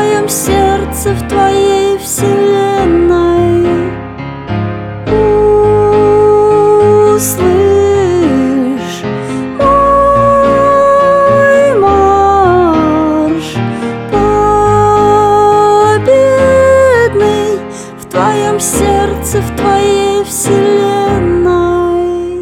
твоем сердце, в твоей вселенной. Услышь мой марш победный в твоем сердце, в твоей вселенной.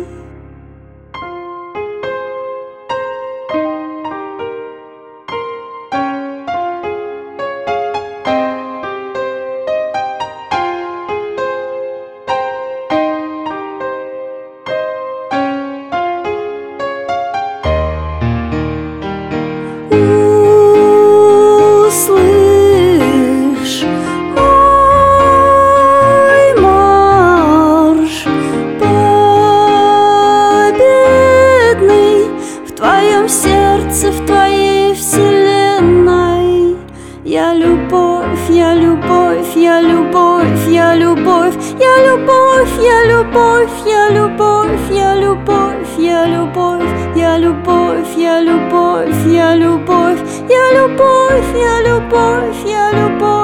Услышь мой марш победный в твоем сердце, в твоей вселенной. Я любовь, я любовь, я любовь, я любовь, я любовь, я любовь, я любовь, я любовь, я любовь, я любовь, я любовь, я любовь, я любовь, я любовь, я любовь.